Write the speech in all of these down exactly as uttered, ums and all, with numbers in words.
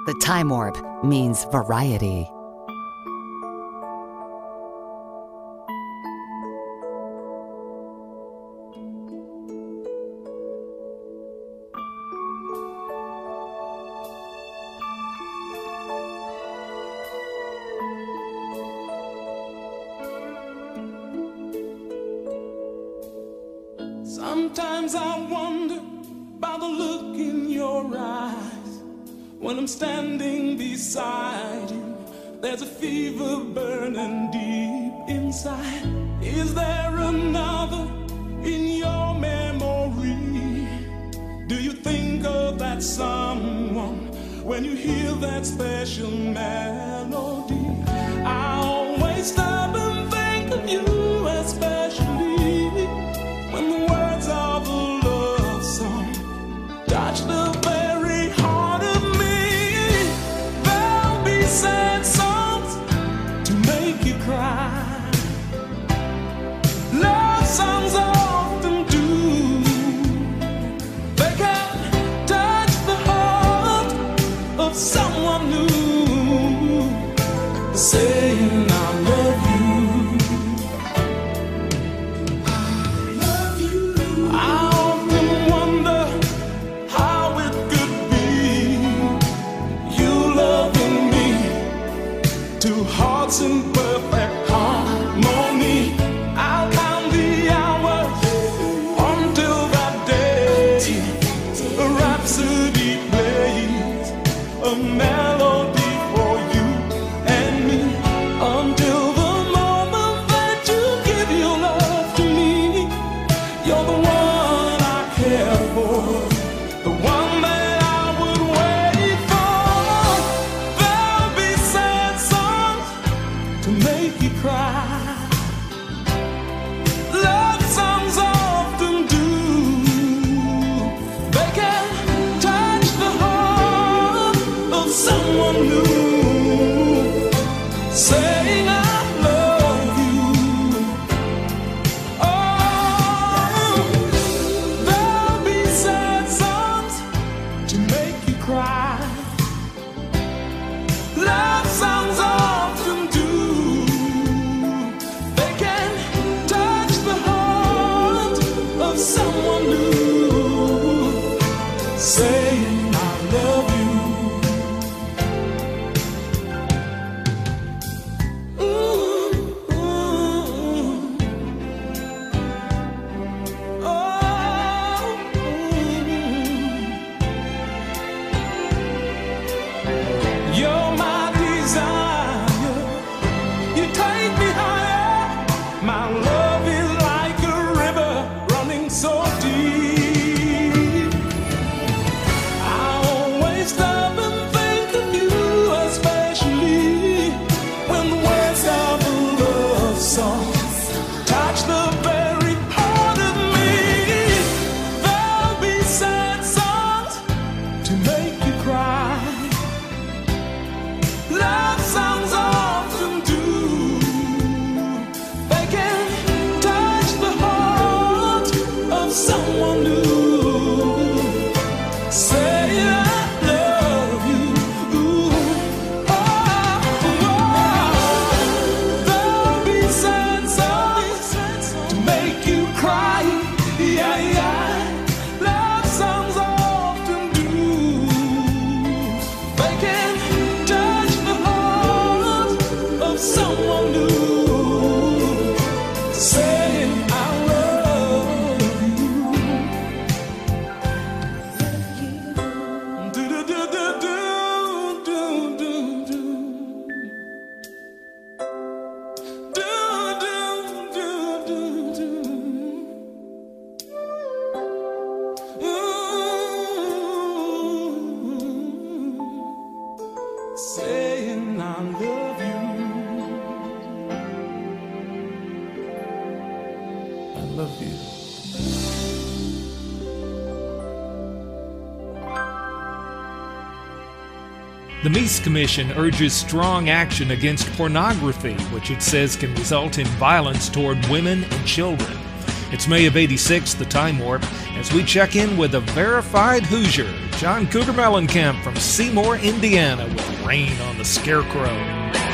The Time Warp means variety. Sometimes I wonder about the look in your eyes when I'm standing beside you. There's a fever burning deep inside. Is there another in your memory? Do you think of that someone when you hear that special melody? I always stop and think of you, especially when the words of a love song touch the very heart of me. There'll be sad songs to make you cry. Love songs often do. They can touch the heart of someone new, saying I love you. Two hearts in perfect harmony. I'll count the hours until that day a rhapsody plays, a melody for you and me, until the moment that you give your love to me. You're the one I care for, the one that I would wait for. There'll be sad songs to make you cry. Love songs often do. They can touch the heart of someone new, saying I love you. Oh, there'll be sad songs to make you cry. Love songs often do. They can touch the heart of someone new, saying I love you. Ooh, ooh. Oh, ooh. You're my desire. You take me higher. My love is like a river running so deep. I always stop and think of you, especially when the words of a love song touch the very heart of me. There'll be sad songs to make you cry. Love songs often do. They can touch the heart of someone new, say I love you. Ooh. Oh, oh. There'll be sad songs to make you cry. Yeah, yeah. Love songs often do. They can touch the heart of someone new, saying I love you. Do do do do do do do do do do do do. Ooh. Saying I love you. I love you. The Meese Commission urges strong action against pornography, which it says can result in violence toward women and children. It's May of eighty-six, the Time Warp, as we check in with a verified Hoosier, John Cougar Mellencamp from Seymour, Indiana, with Rain on the Scarecrow.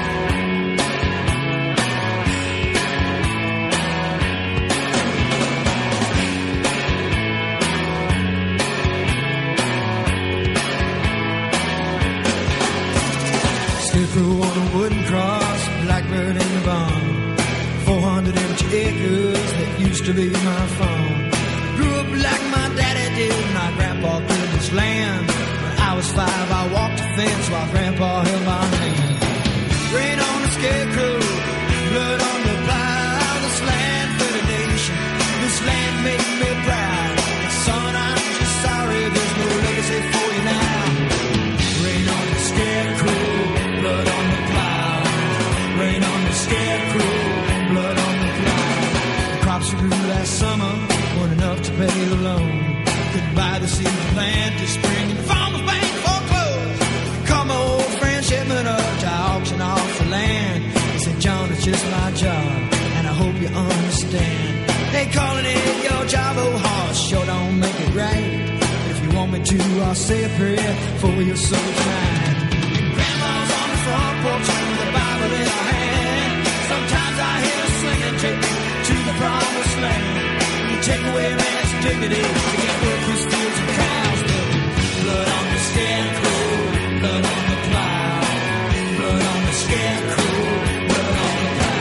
Scarecrow on a wooden cross, blackbird in the barn. Four hundred empty acres that used to be my farm. Grew up like my daddy did, my grandpa cleared this land. When I was five, I walked the fence while grandpa held my hand. Rain on the scarecrow, blood on the plow. This land for the nation, this land made me proud. And son, I'm just sorry there's no legacy for you now. Rain on the scarecrow, blood on the plow. Rain on the scarecrow, blood on the plow. The crops we grew last summer weren't enough to pay the loan. Couldn't buy the seed to plant this spring, and the farmer's bank foreclosed. Called my old friend Shipman up to auction off the land. He said, John, it's just my job, and I hope you understand. Hey, calling it your job, oh horse, sure don't make it right. But if you want me to, I'll say a prayer for your soul tonight. Grandma's on the front porch with a Bible in her hand. Sometimes I hear her singing, take me to the promised land. You take away man's dignity, you can't work his fields and cows. Blood on the scarecrow, blood on the plow. Blood on the scarecrow, blood on the plow.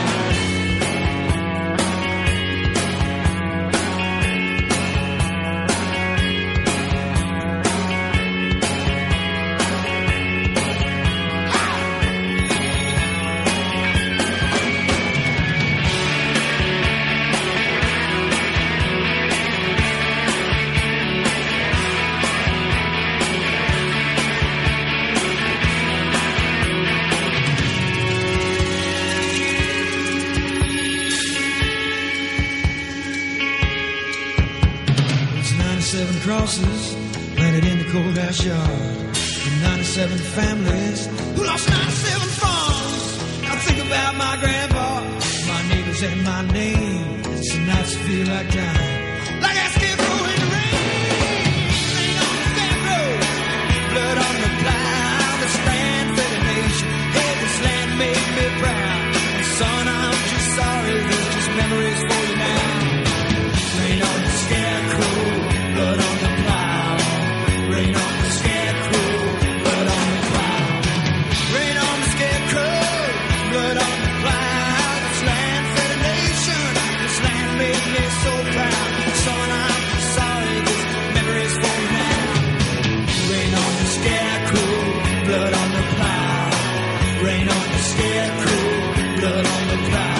ninety-seven crosses planted in the courthouse yard, and ninety-seven families who lost ninety-seven farms. I think about my grandpa, my neighbors, and my name. Some nights feel like dying, like I scarecrow in the rain. Rain on the scarecrow, blood on the plow. This land for the nation, hey, this land made me proud. And son, I'm just sorry, there's just memories for you now. Rain on the scarecrow, blood on the plow. Rain on the scarecrow, blood on the plow. Rain on the scarecrow, blood on the plow. This land for the nation, this land made me so proud. Son, I'm sorry, this memory's for you now. Rain on the scarecrow, blood on the plow. Rain on the scarecrow, blood on the plow.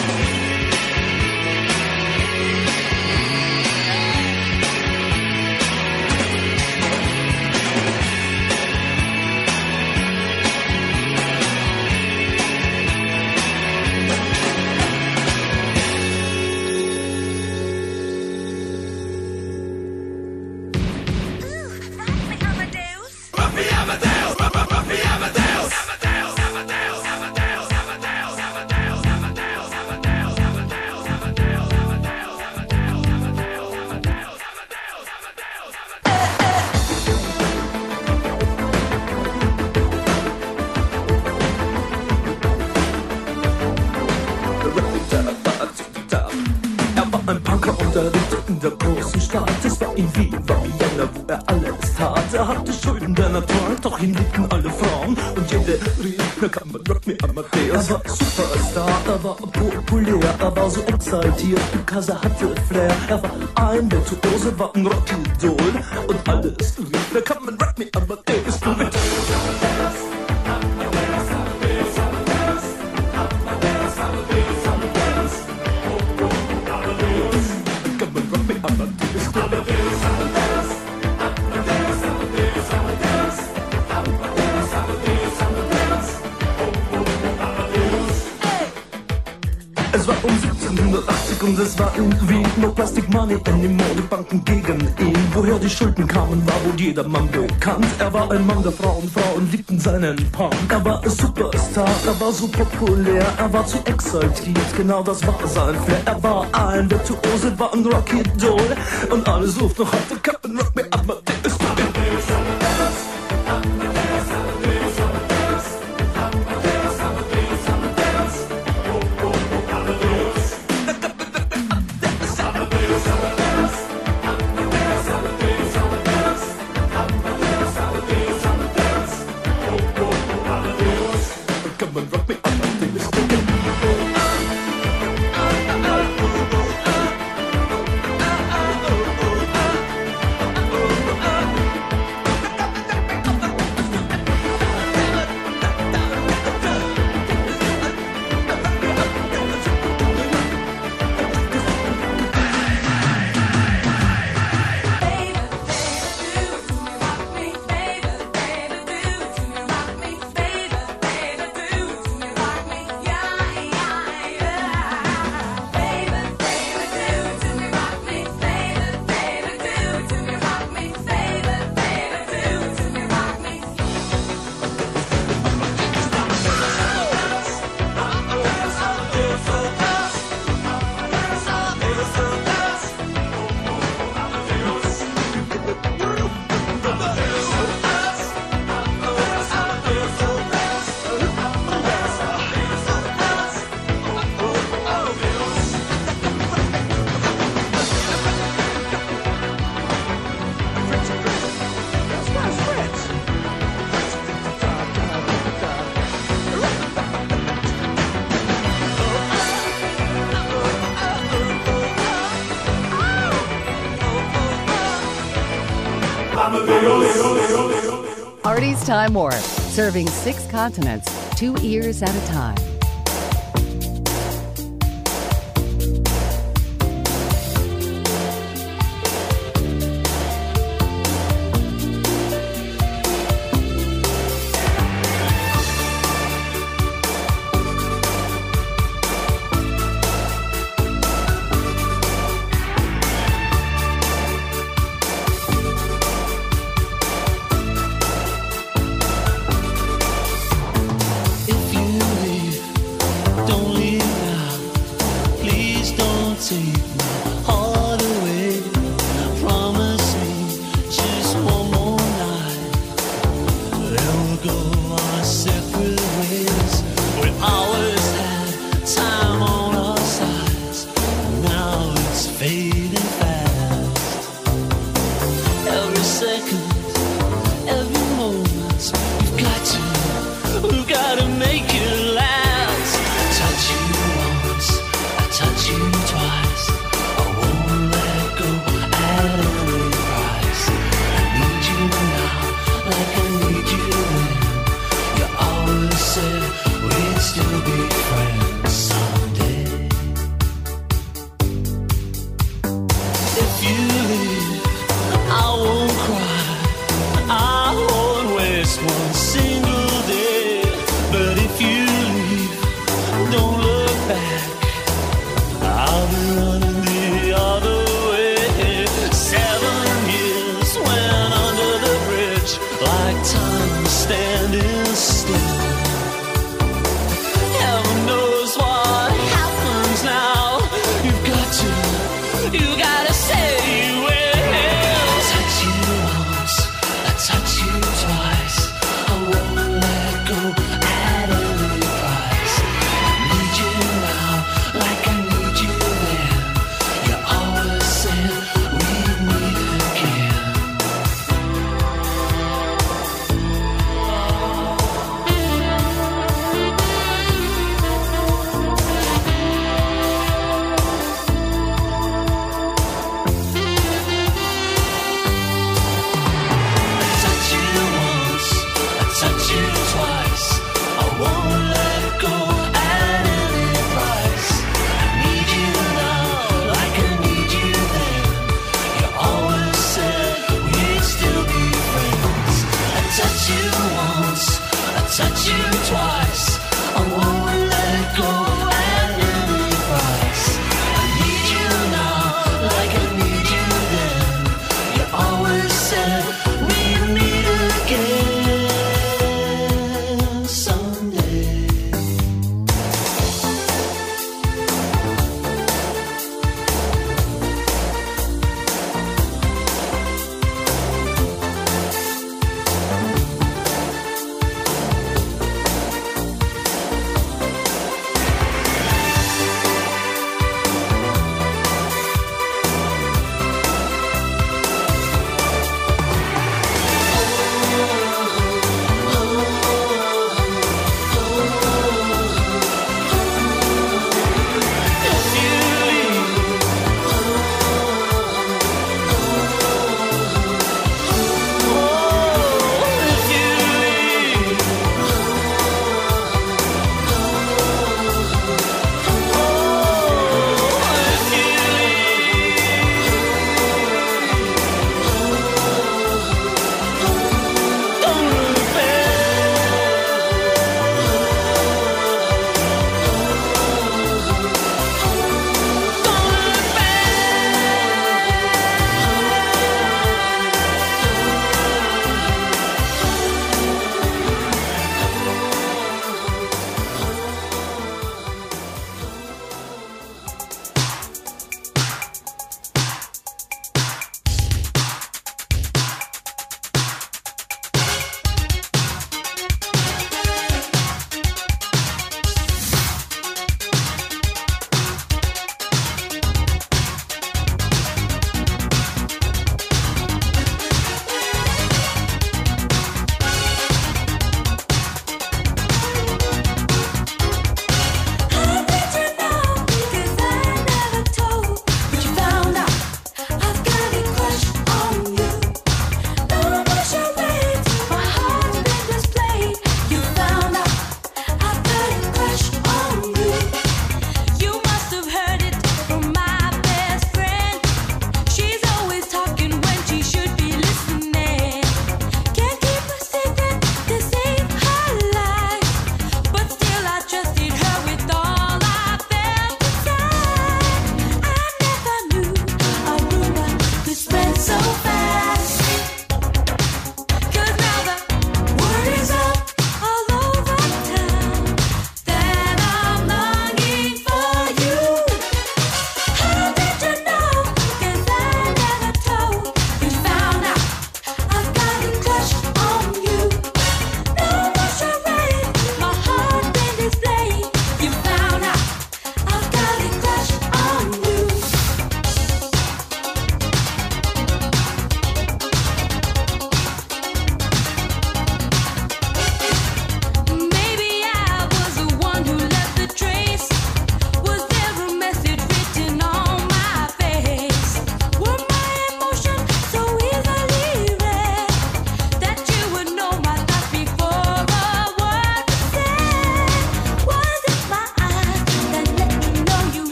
Ein Punker unterrichtet in der großen Stadt. Es war in Wien, war Vienna, wo er alles tat. Er hatte Schulden, der Natur, doch ihn liebten alle Frauen. Und jede rief, na kann man Rock Me Amadeus. Er war Superstar, er war populär, er war so exaltiert, because er hatte Flair. Er war ein Virtuose, war ein Rockidol. Und alles rief, na kann man Rock Me Amadeus. Du mit Es war um siebzehnhundertachtzig und es war irgendwie no plastic money anymore. Die Banken gegen ihn, woher die Schulden kamen, war wohl jedermann bekannt. Er war ein Mann der Frauen, Frauen liebten seinen Punk. Er war ein Superstar, er war so populär, er war zu exaltiert, genau das war sein Flair. Er war ein Virtuose, war ein Rocky Doll und alle suchten noch heute Captain Rock me up, my dick is Artie's Time Warp, serving six continents, two ears at a time. twice. I won't let go at any price. I need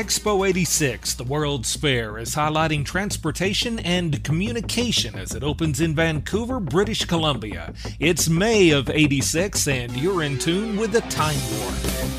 Expo eighty-six, the World's Fair, is highlighting transportation and communication as it opens in Vancouver, British Columbia. It's May of eighty-six, and you're in tune with the Time Warp.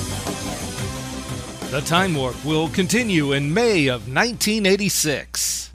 The Time Warp will continue in May of nineteen eighty-six.